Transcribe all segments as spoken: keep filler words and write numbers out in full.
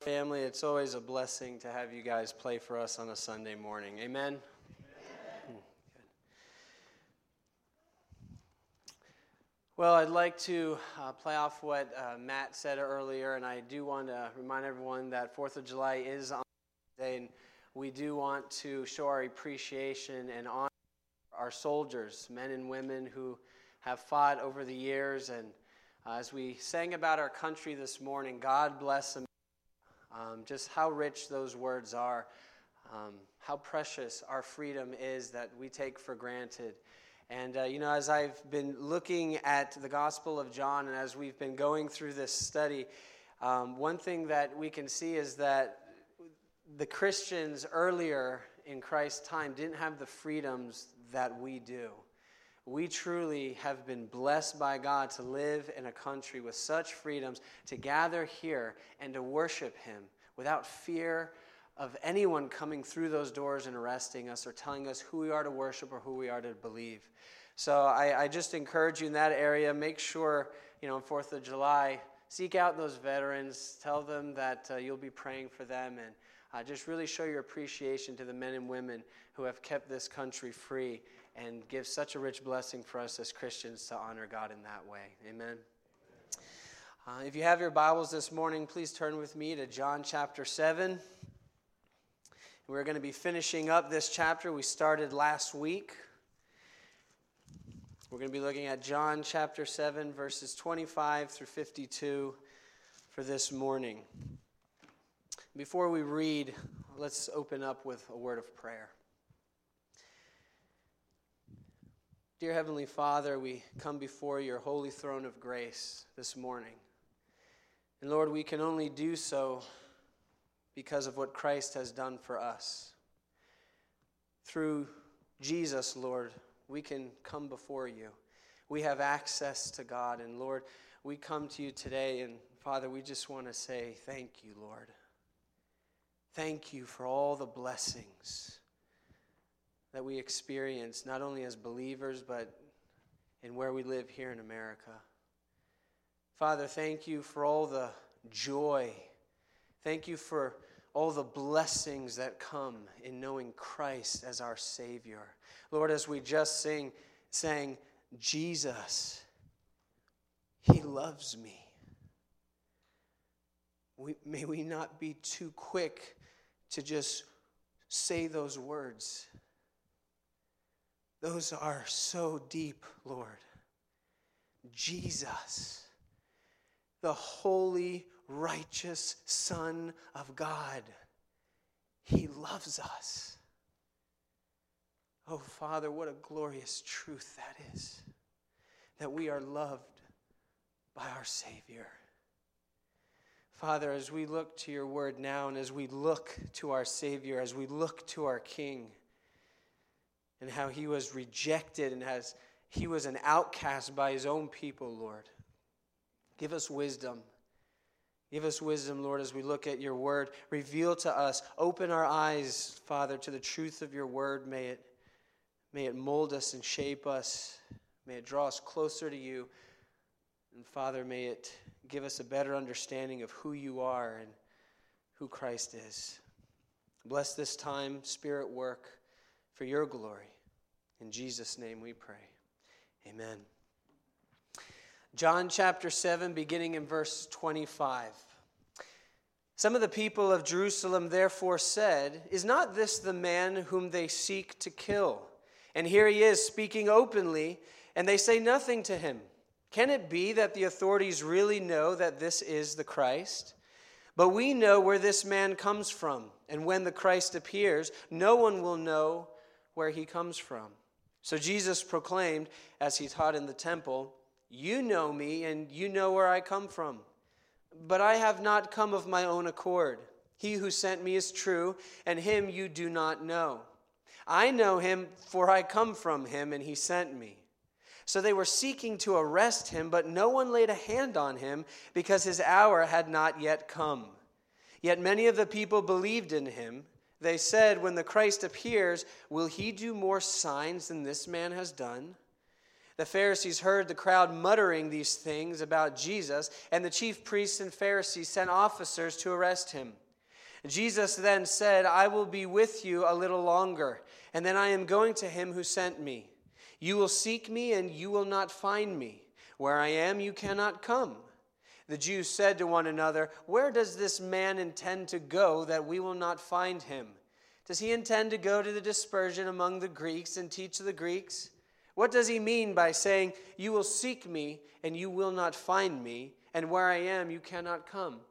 Family, it's always a blessing to have you guys play for us on a Sunday morning. Amen? Amen. Well, I'd like to uh, play off what uh, Matt said earlier, and I do want to remind everyone that fourth of July is on Day, and we do want to show our appreciation and honor our soldiers, men and women who have fought over the years. And uh, as we sang about our country this morning, God bless them. Um, just how rich those words are, um, how precious our freedom is that we take for granted. And, uh, you know, as I've been looking at the Gospel of John and as we've been going through this study, um, one thing that we can see is that the Christians earlier in Christ's time didn't have the freedoms that we do. We truly have been blessed by God to live in a country with such freedoms, to gather here and to worship Him without fear of anyone coming through those doors and arresting us or telling us who we are to worship or who we are to believe. So I, I just encourage you in that area, make sure, you know, on fourth of July, seek out those veterans, tell them that uh, you'll be praying for them, and uh, just really show your appreciation to the men and women who have kept this country free and give such a rich blessing for us as Christians to honor God in that way. Amen. Uh, if you have your Bibles this morning, please turn with me to John chapter seven. We're going to be finishing up this chapter we started last week. We're going to be looking at John chapter seven, verses twenty-five through fifty-two for this morning. Before we read, let's open up with a word of prayer. Dear Heavenly Father, we come before your holy throne of grace this morning. And Lord, we can only do so because of what Christ has done for us. Through Jesus, Lord, we can come before you. We have access to God. And Lord, we come to you today, and Father, we just want to say thank you, Lord. Thank you for all the blessings that we experience, not only as believers, but in where we live here in America. Father, thank you for all the joy. Thank you for all the blessings that come in knowing Christ as our Savior. Lord, as we just sing, sang, Jesus, He loves me. We, may we not be too quick to just say those words. Those are so deep, Lord. Jesus, the holy, righteous Son of God, He loves us. Oh, Father, what a glorious truth that is, that we are loved by our Savior. Father, as we look to your word now, and as we look to our Savior, as we look to our King, and how he was rejected and as he was an outcast by his own people, Lord. Give us wisdom. Give us wisdom, Lord, as we look at your word. Reveal to us, open our eyes, Father, to the truth of your word. May it, may it mold us and shape us. May it draw us closer to you. And Father, may it give us a better understanding of who you are and who Christ is. Bless this time, Spirit, work for your glory. In Jesus' name we pray. Amen. John chapter seven, beginning in verse twenty-five. Some of the people of Jerusalem therefore said, "Is not this the man whom they seek to kill? And here he is speaking openly, and they say nothing to him. Can it be that the authorities really know that this is the Christ? But we know where this man comes from, and when the Christ appears, no one will know where he comes from." So Jesus proclaimed, as he taught in the temple, "You know me, and you know where I come from. But I have not come of my own accord. He who sent me is true, and him you do not know. I know him, for I come from him, and he sent me." So they were seeking to arrest him, but no one laid a hand on him, because his hour had not yet come. Yet many of the people believed in him. They said, "When the Christ appears, will he do more signs than this man has done?" The Pharisees heard the crowd muttering these things about Jesus, and the chief priests and Pharisees sent officers to arrest him. Jesus then said, "I will be with you a little longer, and then I am going to him who sent me. You will seek me, and you will not find me. Where I am, you cannot come." The Jews said to one another, "Where does this man intend to go that we will not find him? Does he intend to go to the dispersion among the Greeks and teach the Greeks? What does he mean by saying, 'You will seek me, and you will not find me, and where I am, you cannot come'?"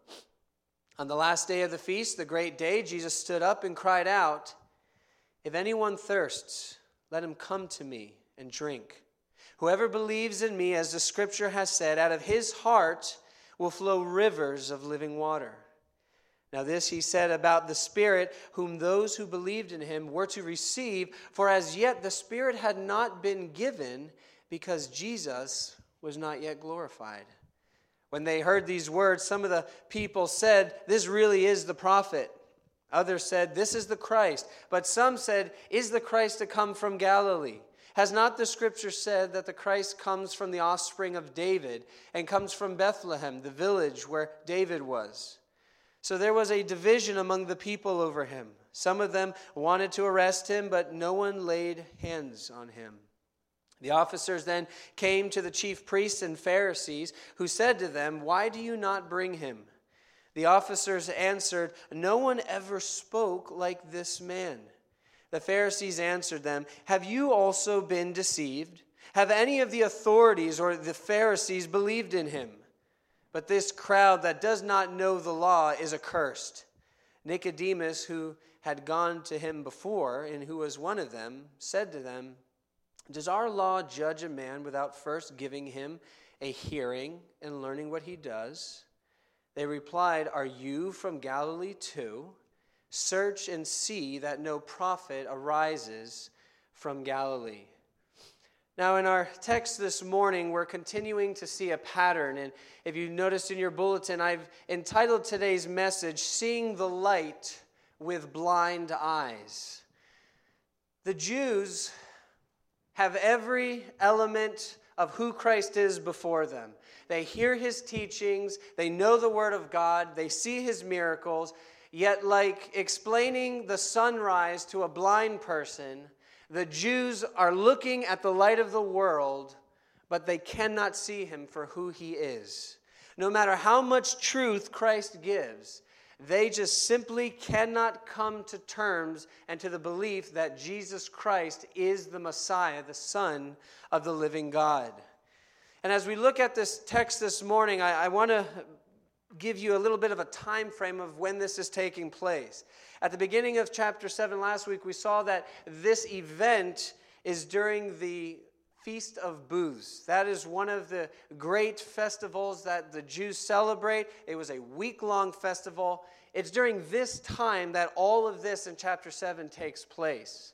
On the last day of the feast, the great day, Jesus stood up and cried out, "If anyone thirsts, let him come to me and drink. Whoever believes in me, as the scripture has said, out of his heart will flow rivers of living water." Now this he said about the Spirit, whom those who believed in him were to receive, for as yet the Spirit had not been given, because Jesus was not yet glorified. When they heard these words, some of the people said, "This really is the prophet." Others said, "This is the Christ." But some said, "Is the Christ to come from Galilee? Has not the scripture said that the Christ comes from the offspring of David and comes from Bethlehem, the village where David was?" So there was a division among the people over him. Some of them wanted to arrest him, but no one laid hands on him. The officers then came to the chief priests and Pharisees, who said to them, "Why do you not bring him?" The officers answered, "No one ever spoke like this man." The Pharisees answered them, "Have you also been deceived? Have any of the authorities or the Pharisees believed in him? But this crowd that does not know the law is accursed." Nicodemus, who had gone to him before, and who was one of them, said to them, "Does our law judge a man without first giving him a hearing and learning what he does?" They replied, "Are you from Galilee too? Search and see that no prophet arises from Galilee." Now, in our text this morning, we're continuing to see a pattern. And if you noticed in your bulletin, I've entitled today's message, "Seeing the Light with Blind Eyes." The Jews have every element of who Christ is before them. They hear his teachings, they know the word of God, they see his miracles, yet like explaining the sunrise to a blind person, the Jews are looking at the light of the world, but they cannot see him for who he is. No matter how much truth Christ gives, they just simply cannot come to terms and to the belief that Jesus Christ is the Messiah, the Son of the living God. And as we look at this text this morning, I, I want to give you a little bit of a time frame of when this is taking place. At the beginning of chapter seven last week, we saw that this event is during the Feast of Booths. That is one of the great festivals that the Jews celebrate. It was a week-long festival. It's during this time that all of this in chapter seven takes place.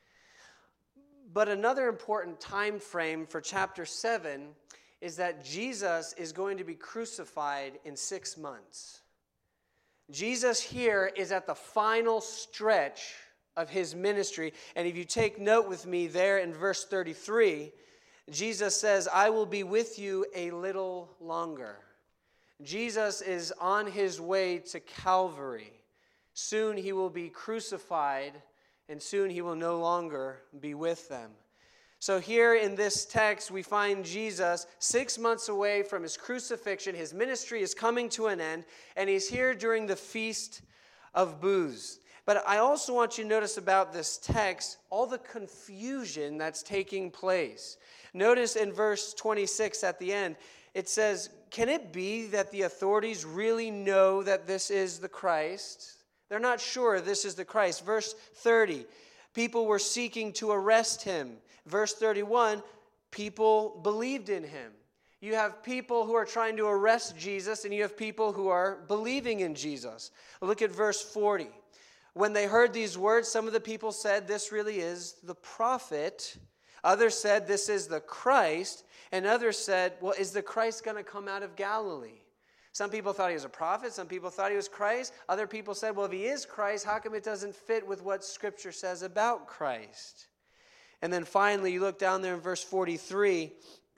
But another important time frame for chapter seven is that Jesus is going to be crucified in six months. Jesus here is at the final stretch of his ministry. And if you take note with me there in verse thirty-three, Jesus says, "I will be with you a little longer." Jesus is on his way to Calvary. Soon he will be crucified, and soon he will no longer be with them. So here in this text, we find Jesus six months away from his crucifixion. His ministry is coming to an end, and he's here during the Feast of Booths. But I also want you to notice about this text, all the confusion that's taking place. Notice in verse twenty-six at the end, it says, "Can it be that the authorities really know that this is the Christ?" They're not sure this is the Christ. Verse thirty, people were seeking to arrest him. Verse thirty-one, people believed in him. You have people who are trying to arrest Jesus, and you have people who are believing in Jesus. Look at verse forty. When they heard these words, some of the people said, "This really is the prophet." Others said, "This is the Christ." And others said, "Well, is the Christ going to come out of Galilee?" Some people thought he was a prophet. Some people thought he was Christ. Other people said, "Well, if he is Christ, how come it doesn't fit with what Scripture says about Christ?" And then finally, you look down there in verse forty-three.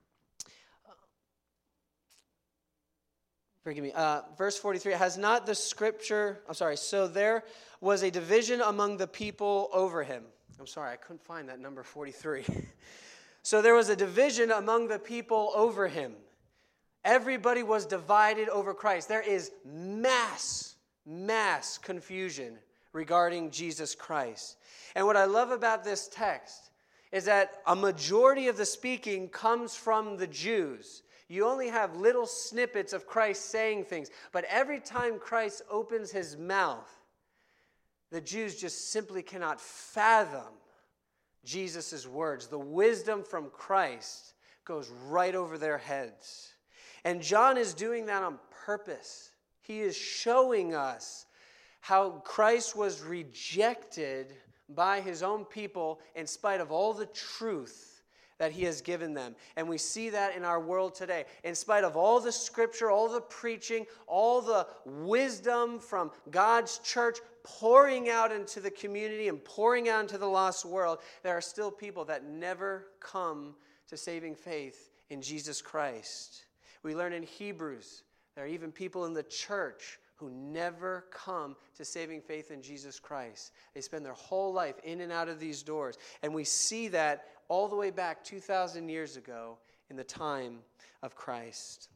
Forgive me. Uh, verse forty-three, has not the scripture, I'm sorry, so there was a division among the people over him. I'm sorry, I couldn't find that number forty-three. So there was a division among the people over him. Everybody was divided over Christ. There is mass, mass confusion regarding Jesus Christ. And what I love about this text is that a majority of the speaking comes from the Jews. You only have little snippets of Christ saying things. But every time Christ opens his mouth, the Jews just simply cannot fathom Jesus' words. The wisdom from Christ goes right over their heads. And John is doing that on purpose. He is showing us how Christ was rejected by his own people in spite of all the truth that he has given them. And we see that in our world today. In spite of all the scripture, all the preaching, all the wisdom from God's church pouring out into the community and pouring out into the lost world, there are still people that never come to saving faith in Jesus Christ. We learn in Hebrews, there are even people in the church who never come to saving faith in Jesus Christ. They spend their whole life in and out of these doors. And we see that all the way back two thousand years ago in the time of Christ.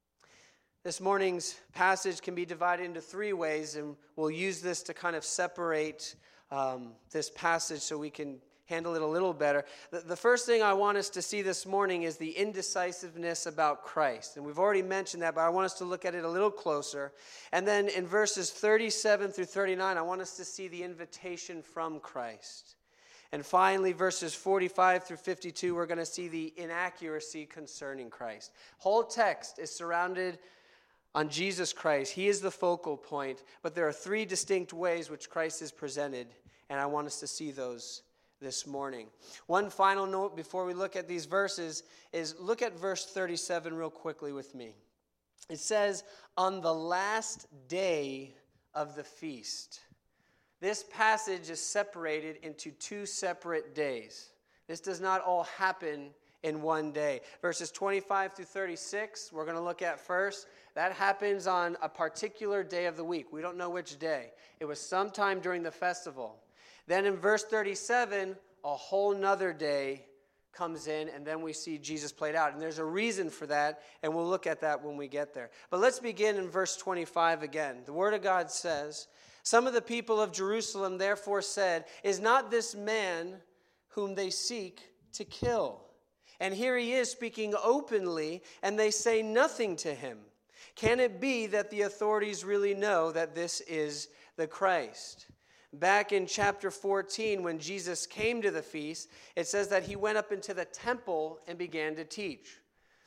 This morning's passage can be divided into three ways, and we'll use this to kind of separate um, this passage so we can handle it a little better. The, the first thing I want us to see this morning is the indecisiveness about Christ. And we've already mentioned that, but I want us to look at it a little closer. And then in verses thirty-seven through thirty-nine, I want us to see the invitation from Christ. And finally, verses forty-five through fifty-two, we're going to see the inaccuracy concerning Christ. Whole text is surrounded on Jesus Christ. He is the focal point, but there are three distinct ways which Christ is presented, and I want us to see those this morning. One final note before we look at these verses is look at verse thirty-seven real quickly with me. It says, on the last day of the feast. This passage is separated into two separate days. This does not all happen in one day. Verses twenty-five through thirty-six, we're going to look at first. That happens on a particular day of the week. We don't know which day. It was sometime during the festival. Then in verse thirty-seven, a whole nother day comes in, and then we see Jesus played out. And there's a reason for that, and we'll look at that when we get there. But let's begin in verse twenty-five again. The Word of God says, some of the people of Jerusalem therefore said, is not this man whom they seek to kill? And here he is speaking openly, and they say nothing to him. Can it be that the authorities really know that this is the Christ? Back in chapter fourteen, when Jesus came to the feast, it says that he went up into the temple and began to teach.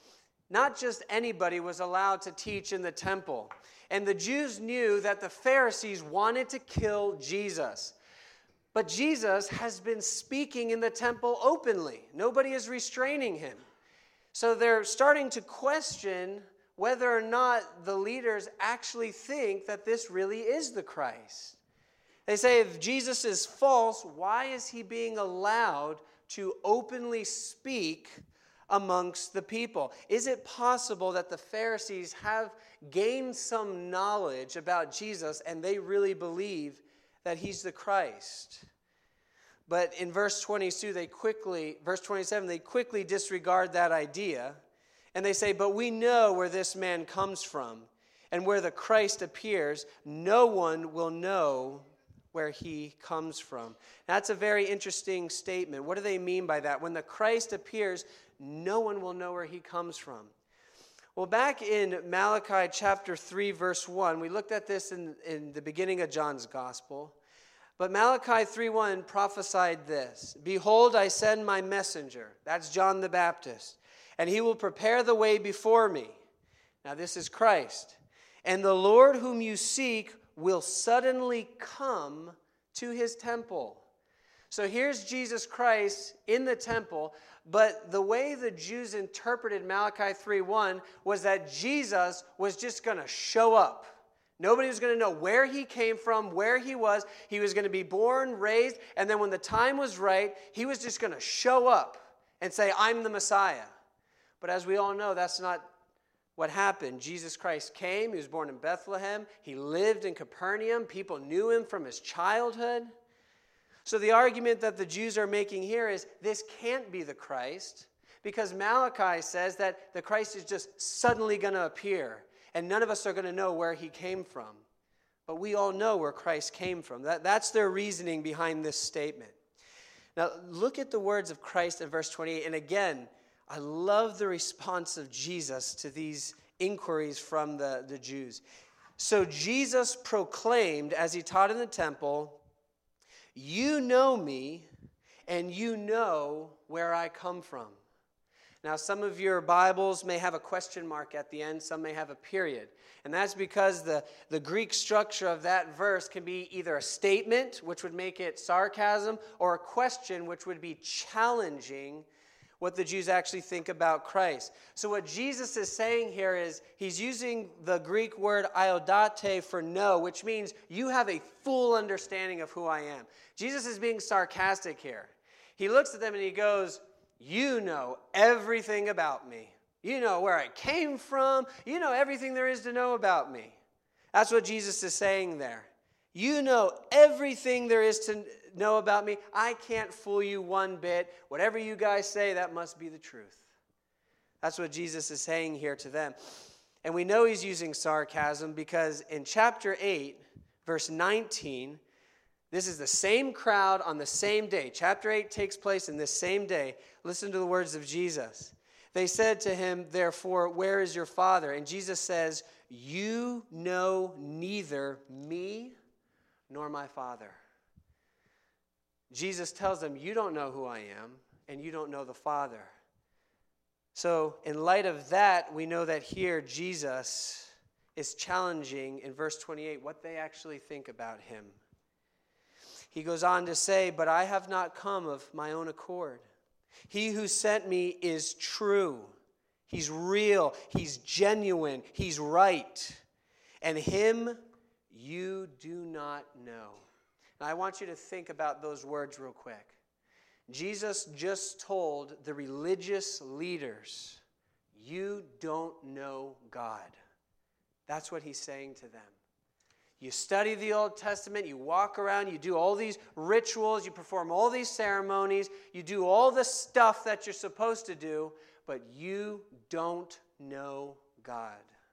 Not just anybody was allowed to teach in the temple. And the Jews knew that the Pharisees wanted to kill Jesus. But Jesus has been speaking in the temple openly. Nobody is restraining him. So they're starting to question whether or not the leaders actually think that this really is the Christ. They say if Jesus is false, why is he being allowed to openly speak amongst the people? Is it possible that the Pharisees have gained some knowledge about Jesus and they really believe that he's the Christ? But in verse twenty-two, they quickly, verse twenty-seven, they quickly disregard that idea. And they say, but we know where this man comes from, and where the Christ appears, no one will know where he comes from. That's a very interesting statement. What do they mean by that? When the Christ appears, no one will know where he comes from. Well, back in Malachi chapter three, verse one, we looked at this in, in the beginning of John's gospel. But Malachi three one prophesied this, behold, I send my messenger. That's John the Baptist. And he will prepare the way before me. Now this is Christ. And the Lord whom you seek will suddenly come to his temple. So here's Jesus Christ in the temple, but the way the Jews interpreted Malachi three one was that Jesus was just going to show up. Nobody was going to know where he came from, where he was. He was going to be born, raised, and then when the time was right, he was just going to show up and say, I'm the Messiah. But as we all know, that's not what happened. Jesus Christ came. He was born in Bethlehem. He lived in Capernaum. People knew him from his childhood. So the argument that the Jews are making here is this can't be the Christ, because Malachi says that the Christ is just suddenly going to appear, and none of us are going to know where he came from. But we all know where Christ came from. That, that's their reasoning behind this statement. Now, look at the words of Christ in verse twenty-eight. And again, I love the response of Jesus to these inquiries from the, the Jews. So Jesus proclaimed, as he taught in the temple, you know me, and you know where I come from. Now, some of your Bibles may have a question mark at the end. Some may have a period. And that's because the, the Greek structure of that verse can be either a statement, which would make it sarcasm, or a question, which would be challenging what the Jews actually think about Christ. So what Jesus is saying here is he's using the Greek word iodate for know, which means you have a full understanding of who I am. Jesus is being sarcastic here. He looks at them and he goes, you know everything about me. You know where I came from. You know everything there is to know about me. That's what Jesus is saying there. You know everything there is to know about me. I can't fool you one bit. Whatever you guys say, that must be the truth. That's what Jesus is saying here to them. And we know he's using sarcasm because in chapter eight, verse nineteen, this is the same crowd on the same day. Chapter eight takes place in this same day. Listen to the words of Jesus. They said to him, therefore, where is your father? And Jesus says, you know neither me nor my Father. Jesus tells them, you don't know who I am, and you don't know the Father. So in light of that, we know that here Jesus is challenging in verse twenty-eight what they actually think about him. He goes on to say, but I have not come of my own accord. He who sent me is true. He's real. He's genuine. He's right. And him you do not know. Now, I want you to think about those words real quick. Jesus just told the religious leaders, you don't know God. That's what he's saying to them. You study the Old Testament, you walk around, you do all these rituals, you perform all these ceremonies, you do all the stuff that you're supposed to do, but you don't know God.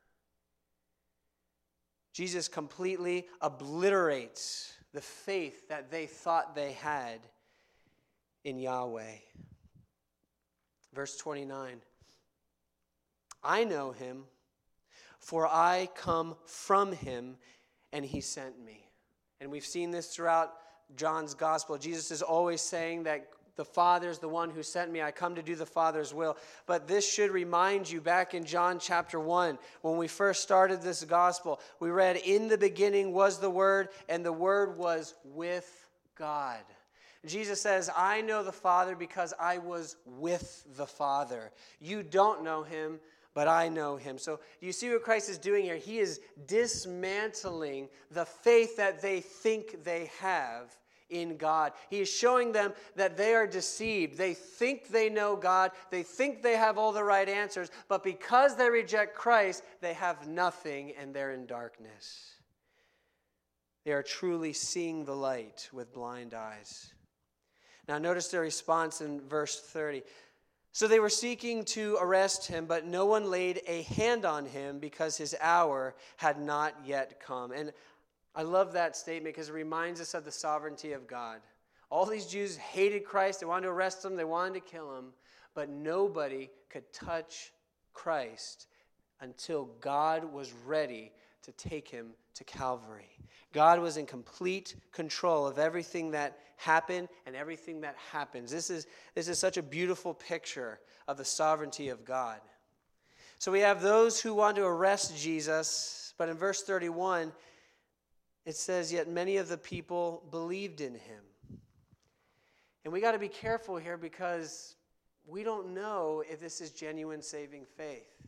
Jesus completely obliterates the faith that they thought they had in Yahweh. Verse twenty-nine. I know him, for I come from him, and he sent me. And we've seen this throughout John's gospel. Jesus is always saying that the Father is the one who sent me. I come to do the Father's will. But this should remind you back in John chapter one, when we first started this gospel, we read, in the beginning was the Word, and the Word was with God. Jesus says, I know the Father because I was with the Father. You don't know him, but I know him. So you see what Christ is doing here? He is dismantling the faith that they think they have in God. He is showing them that they are deceived. They think they know God. They think they have all the right answers. But because they reject Christ, they have nothing and they're in darkness. They are truly seeing the light with blind eyes. Now notice their response in verse thirty. So they were seeking to arrest him, but no one laid a hand on him because his hour had not yet come. And I love that statement because it reminds us of the sovereignty of God. All these Jews hated Christ. They wanted to arrest him. They wanted to kill him. But nobody could touch Christ until God was ready to take him to Calvary. God was in complete control of everything that happened and everything that happens. This is, this is such a beautiful picture of the sovereignty of God. So we have those who want to arrest Jesus, but in verse thirty-one, it says, yet many of the people believed in him. And we got to be careful here because we don't know if this is genuine saving faith.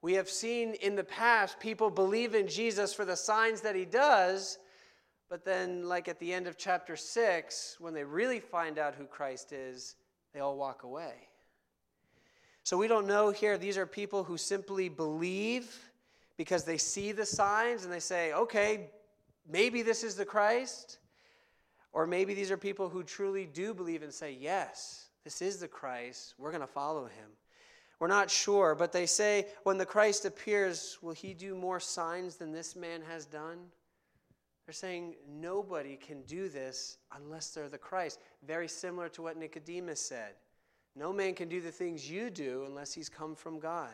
We have seen in the past people believe in Jesus for the signs that he does, but then, like at the end of chapter six, when they really find out who Christ is, they all walk away. So we don't know here. These are people who simply believe because they see the signs and they say, okay, maybe this is the Christ. Or maybe these are people who truly do believe and say, yes, this is the Christ. We're going to follow him. We're not sure, but they say when the Christ appears, will he do more signs than this man has done? They're saying nobody can do this unless they're the Christ. Very similar to what Nicodemus said. No man can do the things you do unless he's come from God.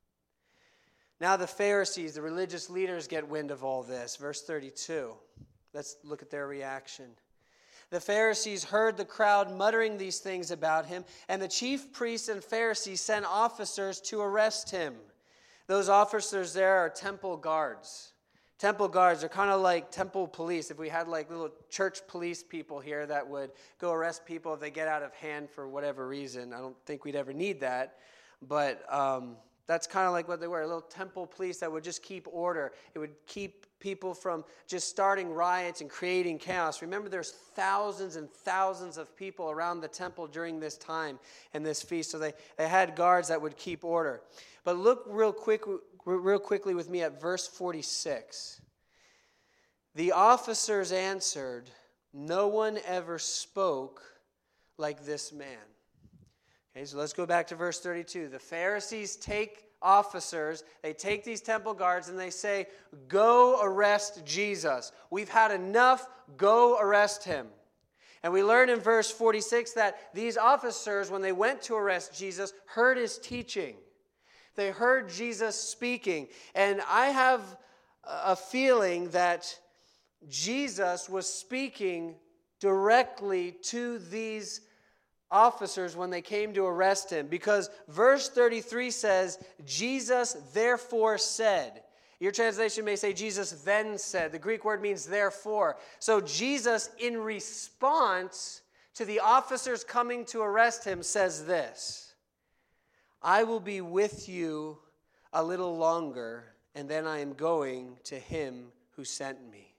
Now the Pharisees, the religious leaders, get wind of all this. Verse thirty-two. Let's look at their reaction. The Pharisees heard the crowd muttering these things about him, and the chief priests and Pharisees sent officers to arrest him. Those officers there are temple guards. Temple guards are kind of like temple police. If we had like little church police people here that would go arrest people if they get out of hand for whatever reason. I don't think we'd ever need that. But um, that's kind of like what they were, a little temple police that would just keep order. It would keep people from just starting riots and creating chaos. Remember, there's thousands and thousands of people around the temple during this time and this feast. So they, they had guards that would keep order. But look real quick, real quickly with me at verse forty-six. The officers answered, "No one ever spoke like this man." Okay, so let's go back to verse thirty-two. The Pharisees take officers, they take these temple guards and they say, "Go arrest Jesus. We've had enough. Go arrest him." And we learn in verse forty-six that these officers, when they went to arrest Jesus, heard his teaching. They heard Jesus speaking. And I have a feeling that Jesus was speaking directly to these officers when they came to arrest him, because verse thirty-three says, Jesus therefore said. Your translation may say Jesus then said. The Greek word means therefore. So Jesus, in response to the officers coming to arrest him, says this: I will be with you a little longer, and then I am going to him who sent me.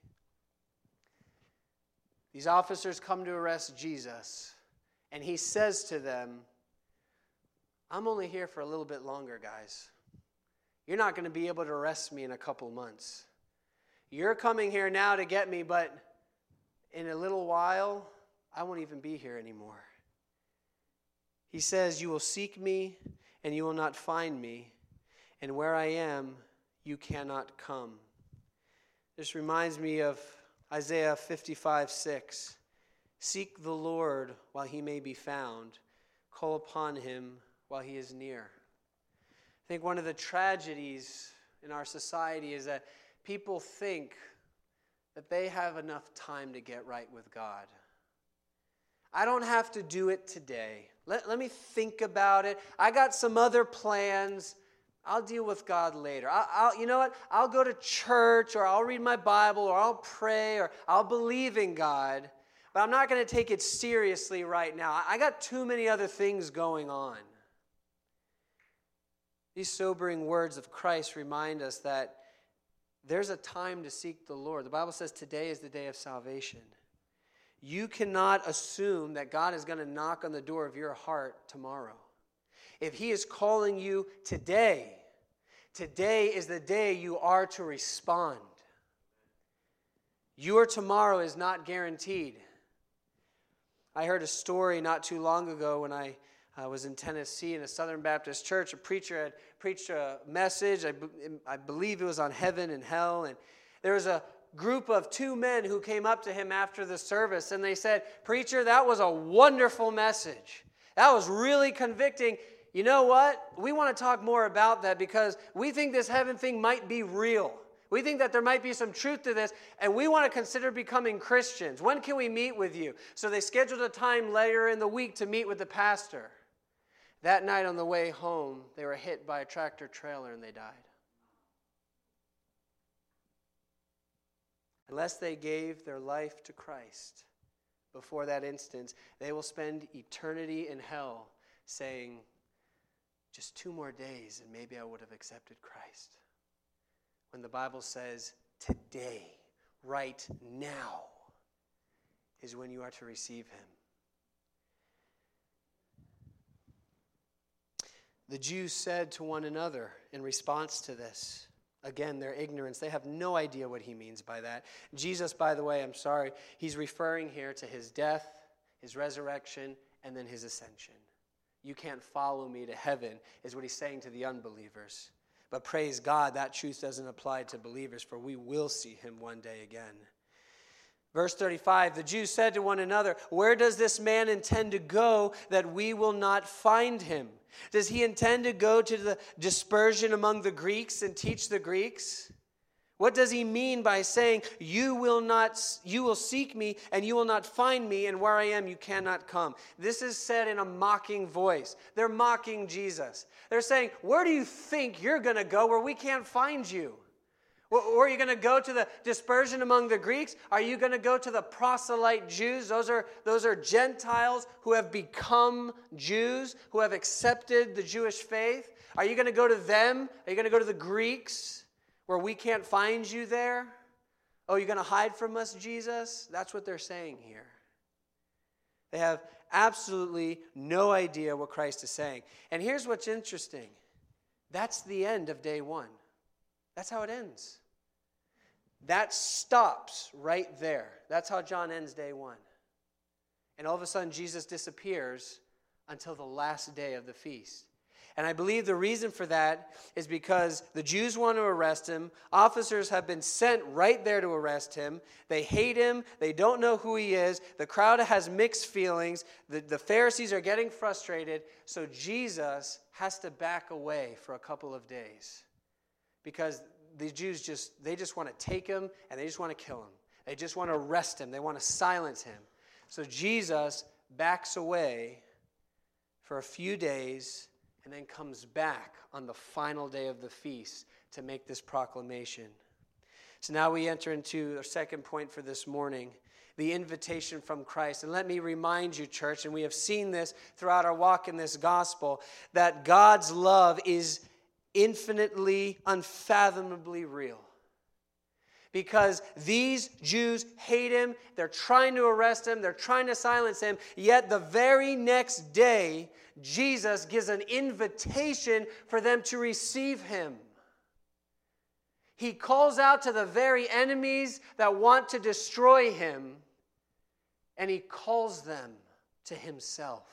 These officers come to arrest Jesus. And he says to them, I'm only here for a little bit longer, guys. You're not going to be able to arrest me in a couple months. You're coming here now to get me, but in a little while, I won't even be here anymore. He says, you will seek me, and you will not find me. And where I am, you cannot come. This reminds me of Isaiah fifty-five six. Seek the Lord while he may be found. Call upon him while he is near. I think one of the tragedies in our society is that people think that they have enough time to get right with God. I don't have to do it today. Let, let me think about it. I got some other plans. I'll deal with God later. I'll, I'll, you know what? I'll go to church, or I'll read my Bible, or I'll pray, or I'll believe in God. But I'm not going to take it seriously right now. I got too many other things going on. These sobering words of Christ remind us that there's a time to seek the Lord. The Bible says today is the day of salvation. You cannot assume that God is going to knock on the door of your heart tomorrow. If he is calling you today, today is the day you are to respond. Your tomorrow is not guaranteed. I heard a story not too long ago when I uh, was in Tennessee in a Southern Baptist church. A preacher had preached a message. I, I believe it was on heaven and hell. And there was a group of two men who came up to him after the service. And they said, "Preacher, that was a wonderful message. That was really convicting. You know what? We want to talk more about that because we think this heaven thing might be real. We think that there might be some truth to this, and we want to consider becoming Christians. When can we meet with you?" So they scheduled a time later in the week to meet with the pastor. That night on the way home, they were hit by a tractor trailer and they died. Unless they gave their life to Christ before that instance, they will spend eternity in hell saying, just two more days and maybe I would have accepted Christ. When the Bible says today, right now, is when you are to receive him. The Jews said to one another in response to this, again, their ignorance, they have no idea what he means by that. Jesus, by the way, I'm sorry, he's referring here to his death, his resurrection, and then his ascension. You can't follow me to heaven, is what he's saying to the unbelievers. But praise God, that truth doesn't apply to believers, for we will see him one day again. Verse thirty-five, the Jews said to one another, where does this man intend to go that we will not find him? Does he intend to go to the dispersion among the Greeks and teach the Greeks? What does he mean by saying, you will not, you will seek me and you will not find me, and where I am you cannot come? This is said in a mocking voice. They're mocking Jesus. They're saying, where do you think you're going to go where we can't find you? Or are you going to go to the dispersion among the Greeks? Are you going to go to the proselyte Jews? Those are, those are Gentiles who have become Jews, who have accepted the Jewish faith. Are you going to go to them? Are you going to go to the Greeks where we can't find you there? Oh, you're going to hide from us, Jesus? That's what they're saying here. They have absolutely no idea what Christ is saying. And here's what's interesting. That's the end of day one. That's how it ends. That stops right there. That's how John ends day one. And all of a sudden, Jesus disappears until the last day of the feast. And I believe the reason for that is because the Jews want to arrest him. Officers have been sent right there to arrest him. They hate him. They don't know who he is. The crowd has mixed feelings. The, the Pharisees are getting frustrated. So Jesus has to back away for a couple of days. Because the Jews just, they just want to take him and they just want to kill him. They just want to arrest him. They want to silence him. So Jesus backs away for a few days and then comes back on the final day of the feast to make this proclamation. So now we enter into our second point for this morning, the invitation from Christ. And let me remind you, church, and we have seen this throughout our walk in this gospel, that God's love is infinitely, unfathomably real. Because these Jews hate him, they're trying to arrest him, they're trying to silence him, yet the very next day, Jesus gives an invitation for them to receive him. He calls out to the very enemies that want to destroy him, and he calls them to himself.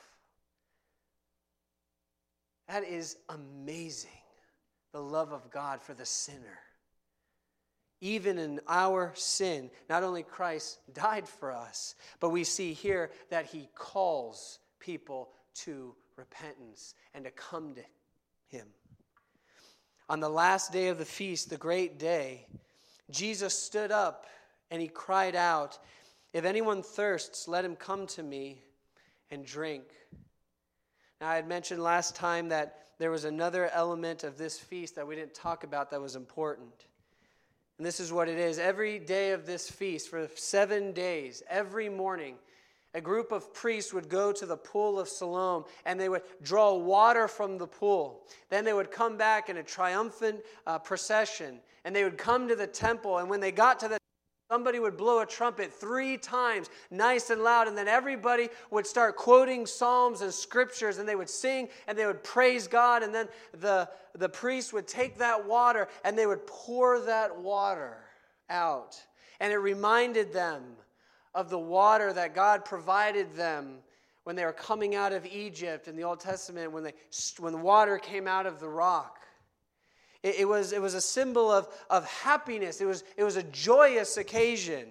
That is amazing. The love of God for the sinner. Even in our sin, not only Christ died for us, but we see here that he calls people to repentance and to come to him. On the last day of the feast, the great day, Jesus stood up and he cried out, if anyone thirsts, let him come to me and drink. Now, I had mentioned last time that there was another element of this feast that we didn't talk about that was important. And this is what it is. Every day of this feast, for seven days, every morning, a group of priests would go to the pool of Siloam and they would draw water from the pool. Then they would come back in a triumphant uh, procession and they would come to the temple. And when they got to the somebody would blow a trumpet three times, nice and loud, and then everybody would start quoting psalms and scriptures, and they would sing, and they would praise God, and then the, the priest would take that water, and they would pour that water out. And it reminded them of the water that God provided them when they were coming out of Egypt in the Old Testament, when, they, when the water came out of the rock. It, it, was, it was a symbol of, of happiness. It was, it was a joyous occasion.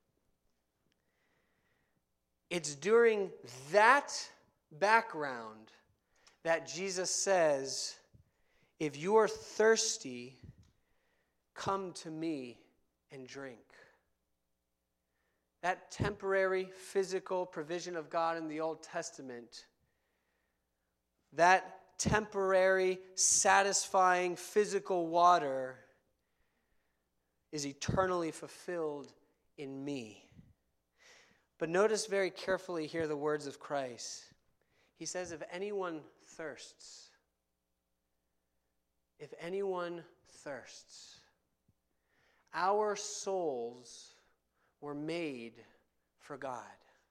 It's during that background that Jesus says, if you are thirsty, come to me and drink. That temporary physical provision of God in the Old Testament, that temporary, satisfying physical water is eternally fulfilled in me. But notice very carefully here the words of Christ. He says, if anyone thirsts, if anyone thirsts. Our souls were made for God.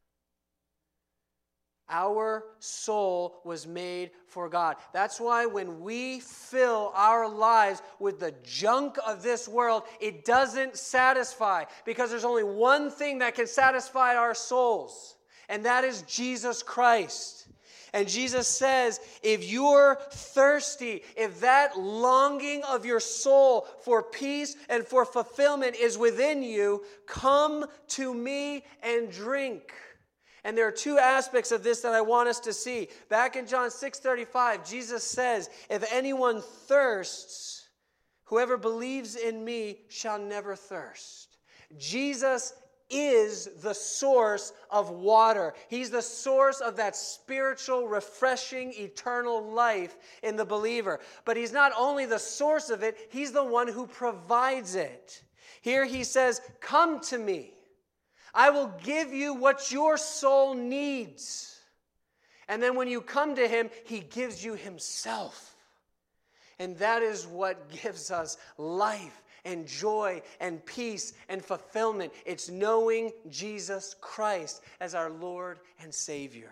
Our soul was made for God. That's why when we fill our lives with the junk of this world, it doesn't satisfy, because there's only one thing that can satisfy our souls, and that is Jesus Christ. And Jesus says, if you're thirsty, if that longing of your soul for peace and for fulfillment is within you, come to me and drink. And there are two aspects of this that I want us to see. Back in John six thirty-five, Jesus says, if anyone thirsts, whoever believes in me shall never thirst. Jesus is the source of water. He's the source of that spiritual, refreshing, eternal life in the believer. But he's not only the source of it, he's the one who provides it. Here he says, come to me. I will give you what your soul needs. And then when you come to him, he gives you himself. And that is what gives us life and joy and peace and fulfillment. It's knowing Jesus Christ as our Lord and Savior.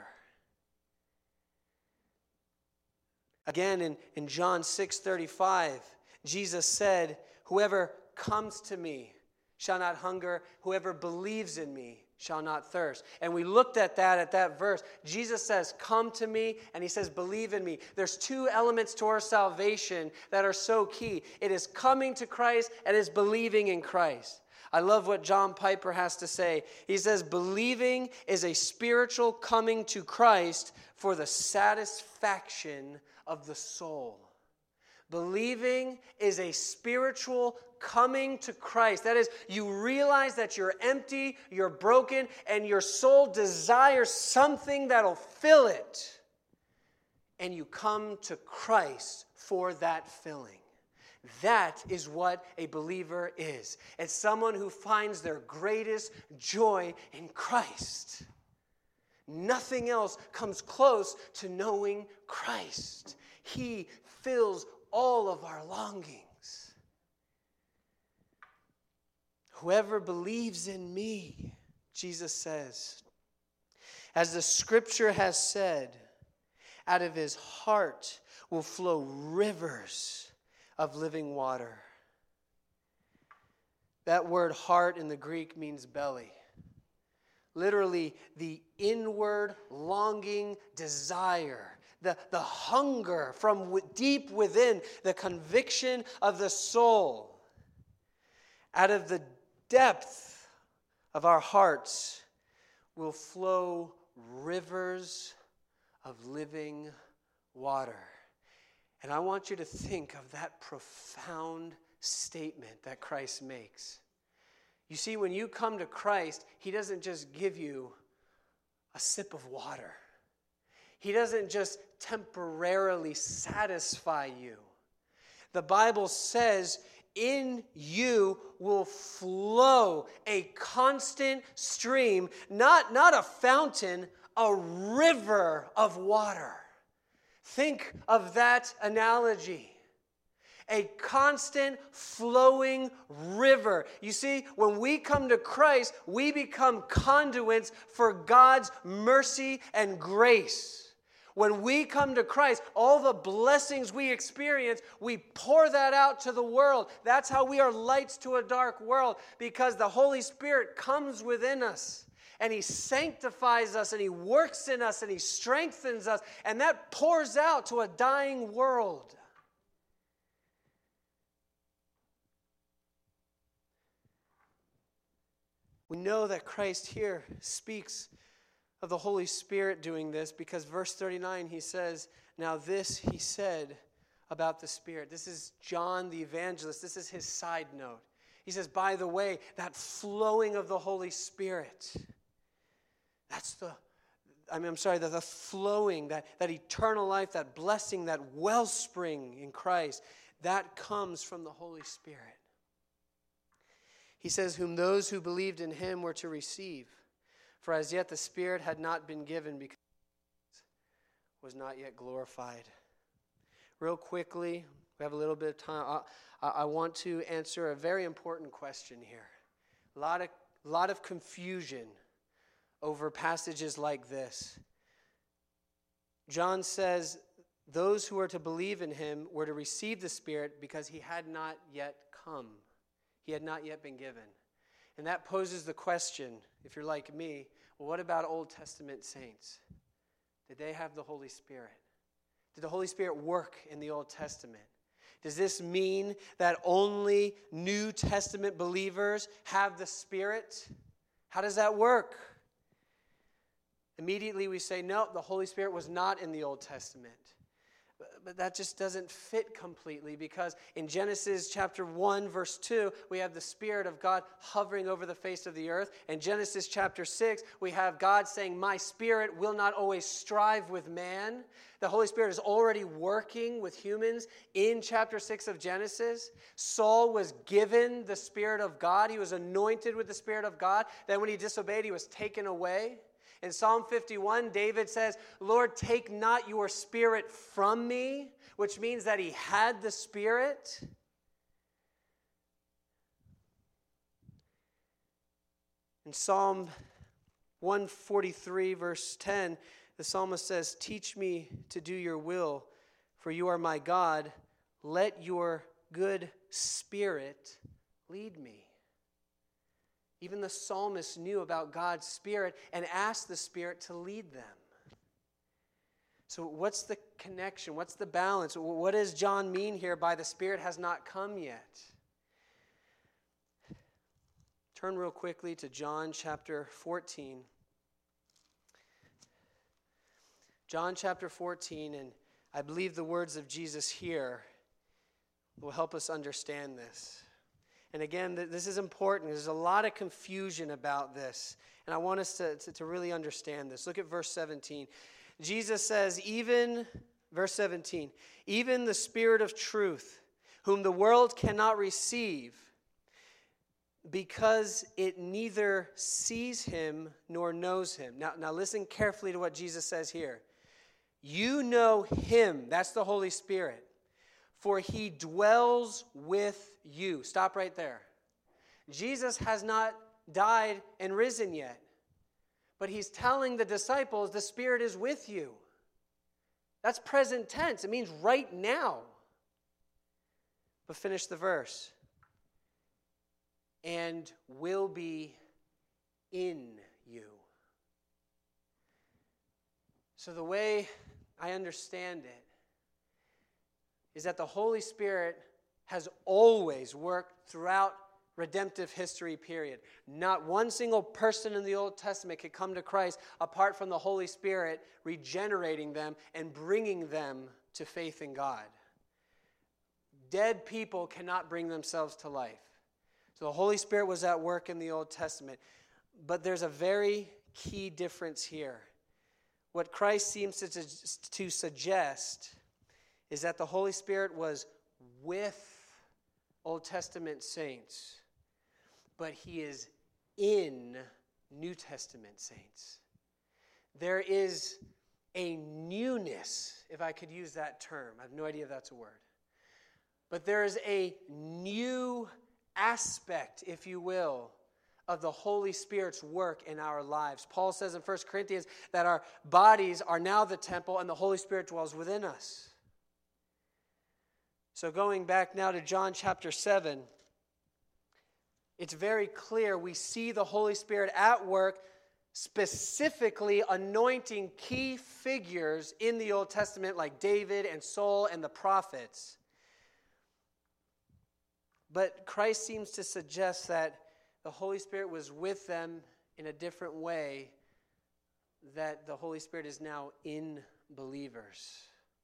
Again, in, in John six thirty-five, Jesus said, whoever comes to me shall not hunger. Whoever believes in me shall not thirst. And we looked at that at that verse. Jesus says, come to me, and he says, believe in me. There's two elements to our salvation that are so key. It is coming to Christ and it is believing in Christ. I love what John Piper has to say. He says, believing is a spiritual coming to Christ for the satisfaction of the soul. Believing is a spiritual coming to Christ. That is, you realize that you're empty, you're broken, and your soul desires something that'll fill it. And you come to Christ for that filling. That is what a believer is. It's someone who finds their greatest joy in Christ. Nothing else comes close to knowing Christ. He fills all of our longings. Whoever believes in me, Jesus says, as the scripture has said, out of his heart will flow rivers of living water. That word heart in the Greek means belly. Literally, the inward longing desire. The, the hunger from w- deep within, the conviction of the soul. Out of the depth of our hearts will flow rivers of living water. And I want you to think of that profound statement that Christ makes. You see, when you come to Christ, he doesn't just give you a sip of water. He doesn't just temporarily satisfy you. The Bible says, in you will flow a constant stream, not, not a fountain, a river of water. Think of that analogy. A constant flowing river. You see, when we come to Christ, we become conduits for God's mercy and grace. When we come to Christ, all the blessings we experience, we pour that out to the world. That's how we are lights to a dark world, because the Holy Spirit comes within us. And he sanctifies us, and he works in us, and he strengthens us. And that pours out to a dying world. We know that Christ here speaks of the Holy Spirit doing this, because verse thirty-nine, he says, now this he said about the Spirit. This is John the evangelist. This is his side note. He says, by the way, that flowing of the Holy Spirit, that's the, I mean, I'm sorry, that the flowing, that, that eternal life, that blessing, that wellspring in Christ, that comes from the Holy Spirit. He says, whom those who believed in him were to receive. For as yet the Spirit had not been given, because it was not yet glorified. Real quickly, We have a little bit of time. I, I want to answer a very important question here. A lot of, lot of confusion over passages like this. John says those who are to believe in him were to receive the Spirit because he had not yet come. He had not yet been given. And that poses the question, if you're like me, well, what about Old Testament saints? Did they have the Holy Spirit? Did the Holy Spirit work in the Old Testament? Does this mean that only New Testament believers have the Spirit? How does that work? Immediately we say, no, the Holy Spirit was not in the Old Testament. But that just doesn't fit completely, because in Genesis chapter one, verse two, we have the Spirit of God hovering over the face of the earth. In Genesis chapter six, we have God saying, my Spirit will not always strive with man. The Holy Spirit is already working with humans in chapter six of Genesis. Saul was given the Spirit of God. He was anointed with the Spirit of God. Then when he disobeyed, he was taken away. In Psalm fifty-one, David says, Lord, take not your Spirit from me, which means that he had the Spirit. In Psalm one forty-three, verse ten, the psalmist says, teach me to do your will, for you are my God. Let your good Spirit lead me. Even the psalmist knew about God's Spirit and asked the Spirit to lead them. So what's the connection? What's the balance? What does John mean here by the Spirit has not come yet? Turn real quickly to John chapter fourteen. John chapter fourteen, and I believe the words of Jesus here will help us understand this. And again, this is important. There's a lot of confusion about this. And I want us to, to, to really understand this. Look at verse seventeen. Jesus says, even, verse seventeen, even the Spirit of truth, whom the world cannot receive, because it neither sees him nor knows him. Now, now listen carefully to what Jesus says here. You know him, that's the Holy Spirit, for he dwells with you. Stop right there. Jesus has not died and risen yet, but he's telling the disciples the Spirit is with you. That's present tense. It means right now. But finish the verse. And will be in you. So the way I understand it is that the Holy Spirit has always worked throughout redemptive history period. Not one single person in the Old Testament could come to Christ apart from the Holy Spirit regenerating them and bringing them to faith in God. Dead people cannot bring themselves to life. So the Holy Spirit was at work in the Old Testament. But there's a very key difference here. What Christ seems to, to suggest is that the Holy Spirit was with Old Testament saints, but he is in New Testament saints. There is a newness, if I could use that term. I have no idea if that's a word. But there is a new aspect, if you will, of the Holy Spirit's work in our lives. Paul says in First Corinthians that our bodies are now the temple and the Holy Spirit dwells within us. So going back now to John chapter seven, it's very clear we see the Holy Spirit at work, specifically anointing key figures in the Old Testament like David and Saul and the prophets. But Christ seems to suggest that the Holy Spirit was with them in a different way, that the Holy Spirit is now in believers.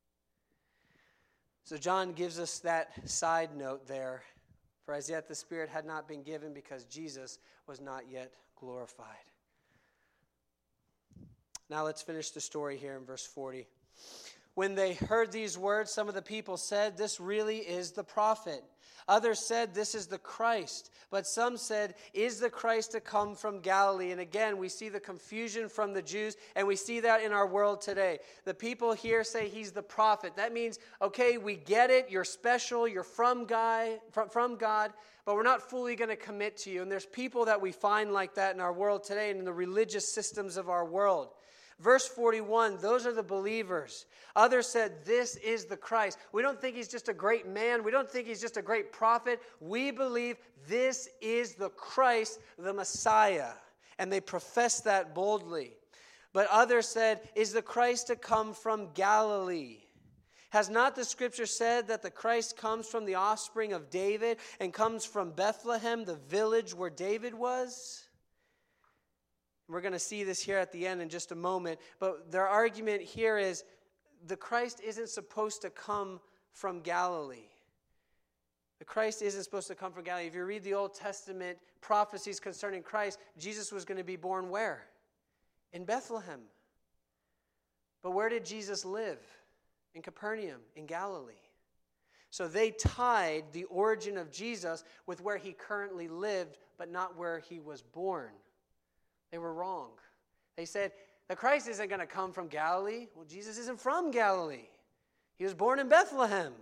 So John gives us that side note there. For as yet the Spirit had not been given because Jesus was not yet glorified. Now let's finish the story here in verse forty. When they heard these words, some of the people said, "This really is the prophet." Others said, "This is the Christ." But some said, "Is the Christ to come from Galilee?" And again, we see the confusion from the Jews, and we see that in our world today. The people here say he's the prophet. That means, okay, we get it, you're special, you're from God, from, from God, but we're not fully going to commit to you. And there's people that we find like that in our world today and in the religious systems of our world. Verse forty-one, those are the believers. Others said, "This is the Christ." We don't think he's just a great man. We don't think he's just a great prophet. We believe this is the Christ, the Messiah. And they profess that boldly. But others said, "Is the Christ to come from Galilee? Has not the scripture said that the Christ comes from the offspring of David and comes from Bethlehem, the village where David was?" We're going to see this here at the end in just a moment. But their argument here is the Christ isn't supposed to come from Galilee. The Christ isn't supposed to come from Galilee. If you read the Old Testament prophecies concerning Christ, Jesus was going to be born where? In Bethlehem. But where did Jesus live? In Capernaum, in Galilee. So they tied the origin of Jesus with where he currently lived, but not where he was born. They were wrong. They said, the Christ isn't going to come from Galilee. Well, Jesus isn't from Galilee. He was born in Bethlehem.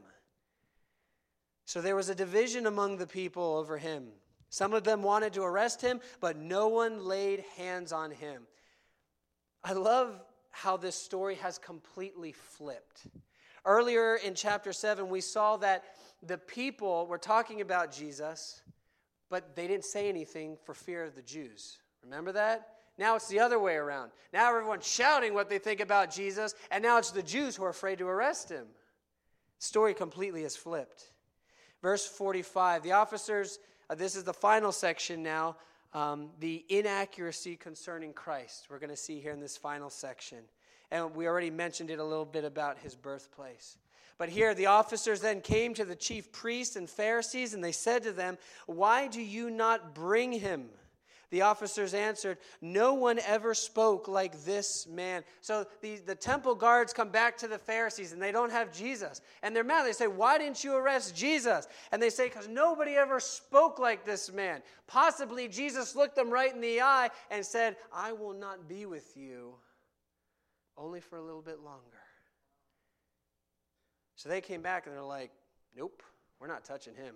So there was a division among the people over him. Some of them wanted to arrest him, but no one laid hands on him. I love how this story has completely flipped. Earlier in chapter seven, we saw that the people were talking about Jesus, but they didn't say anything for fear of the Jews. Remember that? Now it's the other way around. Now everyone's shouting what they think about Jesus, and now it's the Jews who are afraid to arrest him. The story completely has flipped. Verse forty-five, the officers, uh, this is the final section now, um, the inaccuracy concerning Christ. We're going to see here in this final section. And we already mentioned it a little bit about his birthplace. But here the officers then came to the chief priests and Pharisees, and they said to them, "Why do you not bring him?" The officers answered, "No one ever spoke like this man." So the, the temple guards come back to the Pharisees, and they don't have Jesus. And they're mad. They say, "Why didn't you arrest Jesus?" And they say, "Because nobody ever spoke like this man." Possibly Jesus looked them right in the eye and said, "I will not be with you only for a little bit longer." So they came back, and they're like, "Nope, we're not touching him."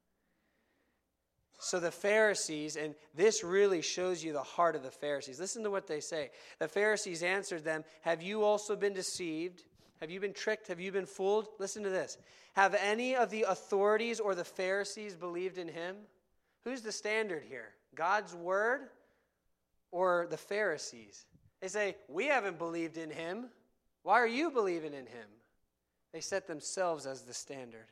So the Pharisees, and this really shows you the heart of the Pharisees. Listen to what they say. The Pharisees answered them, "Have you also been deceived? Have you been tricked? Have you been fooled?" Listen to this. "Have any of the authorities or the Pharisees believed in him?" Who's the standard here? God's word or the Pharisees? They say, "We haven't believed in him. Why are you believing in him?" They set themselves as the standard.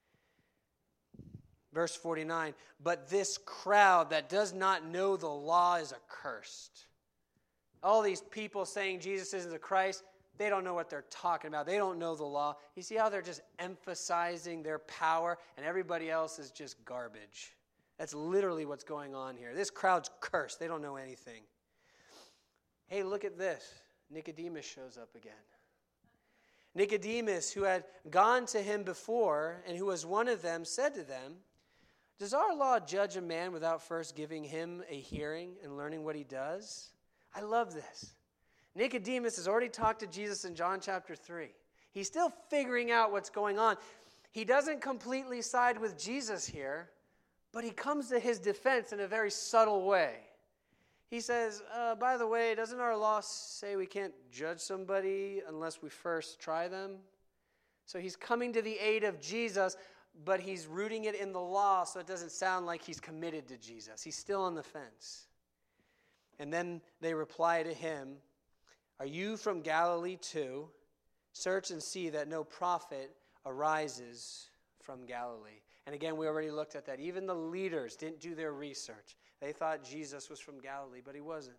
Verse forty-nine, "But this crowd that does not know the law is accursed." All these people saying Jesus isn't the Christ, they don't know what they're talking about. They don't know the law. You see how they're just emphasizing their power, and everybody else is just garbage. That's literally what's going on here. This crowd's cursed. They don't know anything. Hey, look at this. Nicodemus shows up again. Nicodemus, who had gone to him before, and who was one of them, said to them, "Does our law judge a man without first giving him a hearing and learning what he does?" I love this. Nicodemus has already talked to Jesus in John chapter three. He's still figuring out what's going on. He doesn't completely side with Jesus here, but he comes to his defense in a very subtle way. He says, uh, by the way, doesn't our law say we can't judge somebody unless we first try them? So he's coming to the aid of Jesus, but he's rooting it in the law so it doesn't sound like he's committed to Jesus. He's still on the fence. And then they reply to him, "Are you from Galilee too? Search and see that no prophet arises from Galilee." And again, we already looked at that. Even the leaders didn't do their research. They thought Jesus was from Galilee, but he wasn't.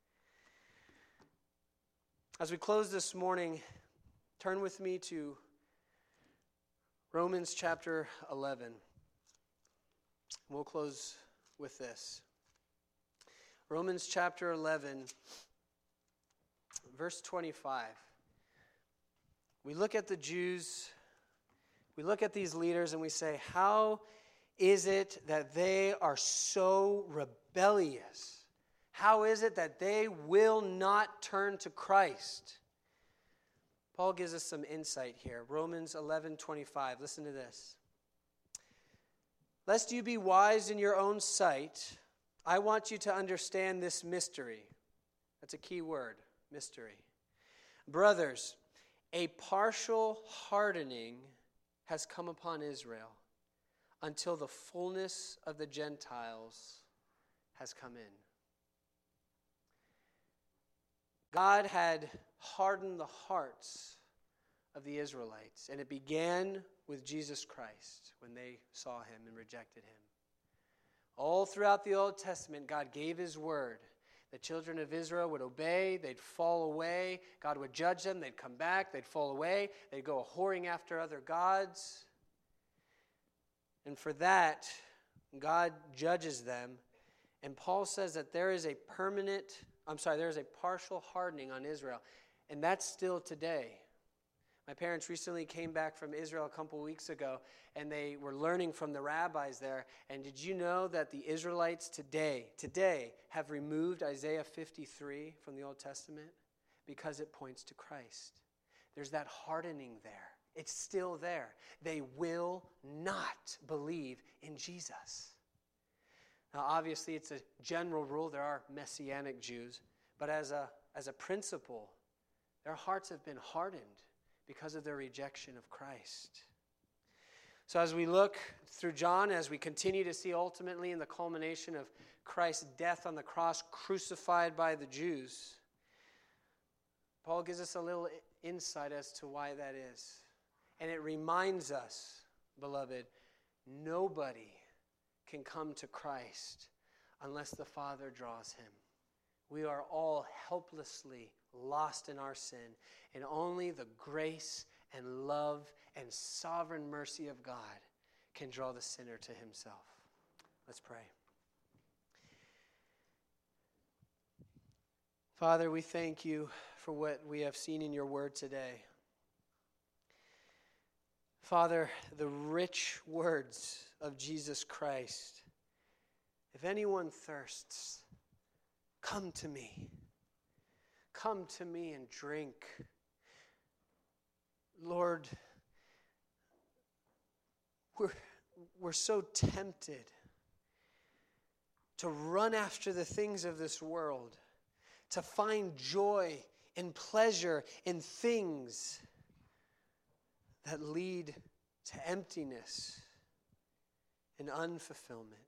As we close this morning, turn with me to Romans chapter eleven. We'll close with this. Romans chapter eleven, verse twenty-five. We look at the Jews, we look at these leaders, and we say, how is it that they are so rebellious? How is it that they will not turn to Christ? Paul gives us some insight here. Romans eleven twenty-five. Listen to this. Lest you be wise in your own sight, I want you to understand this mystery. That's a key word, mystery. Brothers, a partial hardening has come upon Israel until the fullness of the Gentiles has come in. God had hardened the hearts of the Israelites, and it began with Jesus Christ when they saw him and rejected him. All throughout the Old Testament, God gave his word. The children of Israel would obey, they'd fall away, God would judge them, they'd come back, they'd fall away, they'd go whoring after other gods. And for that, God judges them. And Paul says that there is a permanent, I'm sorry, there is a partial hardening on Israel. And that's still today. My parents recently came back from Israel a couple weeks ago, and they were learning from the rabbis there. And did you know that the Israelites today, today, have removed Isaiah fifty-three from the Old Testament? Because it points to Christ. There's that hardening there. It's still there. They will not believe in Jesus. Now, obviously, it's a general rule. There are Messianic Jews. But as a, as a principle, their hearts have been hardened because of their rejection of Christ. So as we look through John, as we continue to see ultimately in the culmination of Christ's death on the cross, crucified by the Jews, Paul gives us a little insight as to why that is. And it reminds us, beloved, nobody can come to Christ unless the Father draws him. We are all helplessly lost in our sin, and only the grace and love and sovereign mercy of God can draw the sinner to himself. Let's pray. Father, we thank you for what we have seen in your word today. Father, the rich words of Jesus Christ. If anyone thirsts, come to me. Come to me and drink. Lord, we're, we're so tempted to run after the things of this world, to find joy and pleasure in things that lead to emptiness and unfulfillment.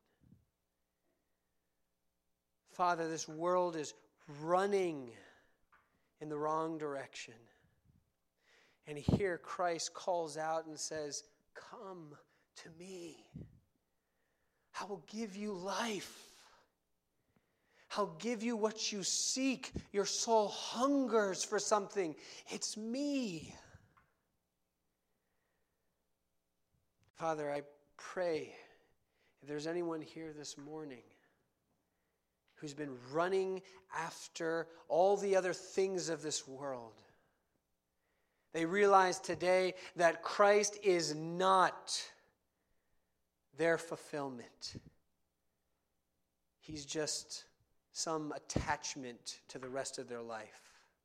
Father, this world is running in the wrong direction. And here Christ calls out and says, come to me. I will give you life. I'll give you what you seek. Your soul hungers for something. It's me. Father, I pray if there's anyone here this morning who's been running after all the other things of this world, they realize today that Christ is not their fulfillment. He's just some attachment to the rest of their life.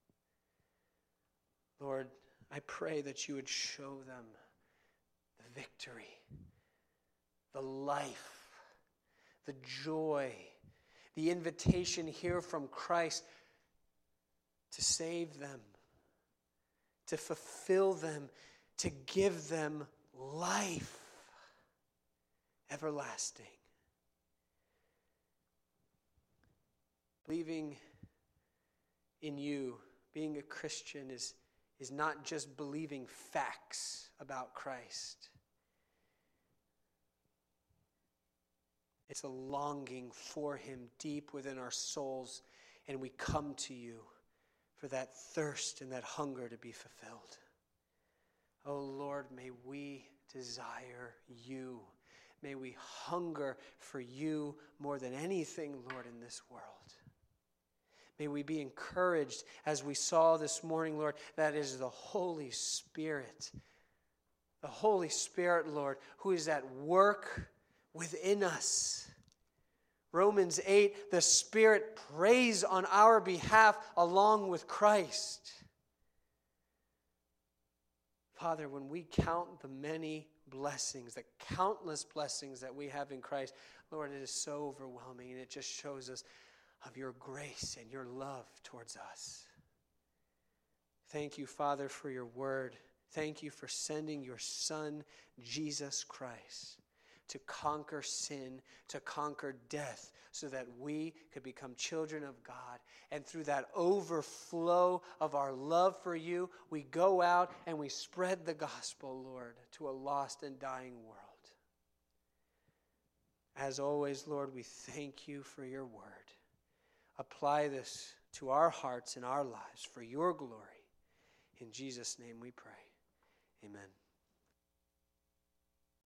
Lord, I pray that you would show them the victory, the life, the joy, the invitation here from Christ to save them, to fulfill them, to give them life everlasting. Believing in you, being a Christian, is, is not just believing facts about Christ. It's a longing for him deep within our souls, and we come to you for that thirst and that hunger to be fulfilled. Oh Lord, may we desire you. May we hunger for you more than anything, Lord, in this world. May we be encouraged as we saw this morning, Lord, that is the Holy Spirit. The Holy Spirit, Lord, who is at work within us. Romans eight, the Spirit prays on our behalf along with Christ. Father, when we count the many blessings, the countless blessings that we have in Christ, Lord, it is so overwhelming, and it just shows us of your grace and your love towards us. Thank you, Father, for your word. Thank you for sending your Son, Jesus Christ, to conquer sin, to conquer death, so that we could become children of God. And through that overflow of our love for you, we go out and we spread the gospel, Lord, to a lost and dying world. As always, Lord, we thank you for your word. Apply this to our hearts and our lives for your glory. In Jesus' name we pray. Amen.